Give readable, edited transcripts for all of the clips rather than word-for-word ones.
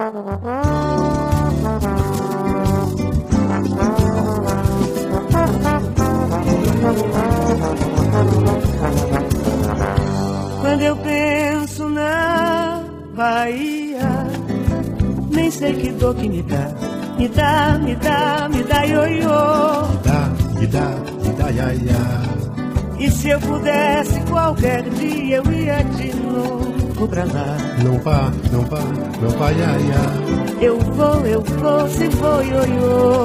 Quando eu penso na Bahia, nem sei que dor que me dá, me dá, me dá, me dá ioiô. Me dá, iaiá. E se eu pudesse qualquer dia eu ia de novo pra lá. Não vá, iaiá. Eu vou, se vou ioiô.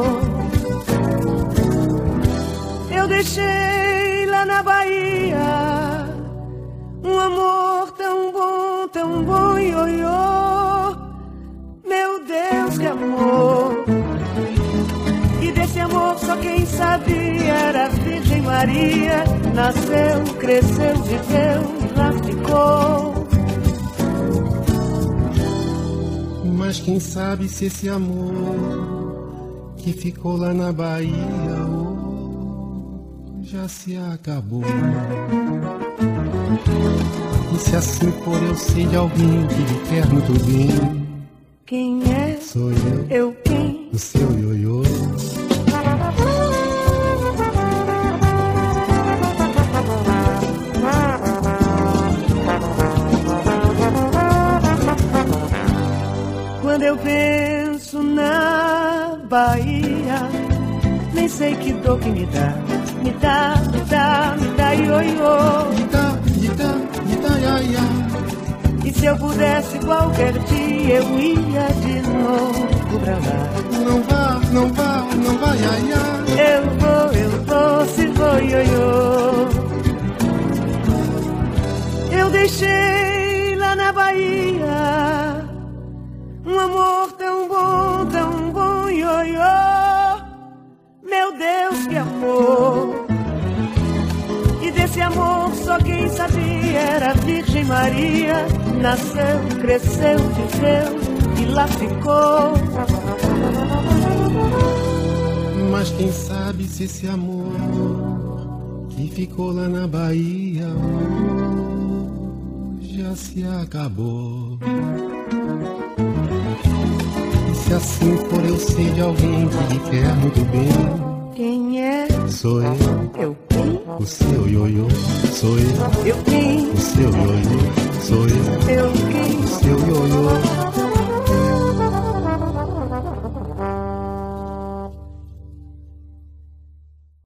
Eu deixei lá na Bahia um amor tão bom, ioiô. Meu Deus, que amor! E desse amor só quem sabia era a Virgem Maria. Nasceu, cresceu, viveu e lá ficou. Mas quem sabe se esse amor que ficou lá na Bahia já se acabou. E se assim for eu sei de alguém que lhe quer muito bem. Quem é? Sou eu. Eu quem? O seu ioiô. Quando eu penso na Bahia, nem sei que dor que me dá, me dá, me dá, me dá ioiô. Me dá, iaiá. E se eu pudesse qualquer dia eu ia de novo pra lá. Não vá, iaiá. Eu vou, se vou ioiô. Eu deixei lá na Bahia um amor tão bom, ioiô. Meu Deus, que amor! E desse amor só quem sabia era a Virgem Maria. Nasceu, cresceu, viveu e lá ficou. Mas quem sabe se esse amor que ficou lá na Bahia já se acabou. E se assim for eu sei de alguém que lhe quer muito bem. Quem é? Sou eu. Eu quem? O seu ioiô. Sou eu. Eu quem? O seu ioiô. Sou eu. Eu quem? O seu ioiô.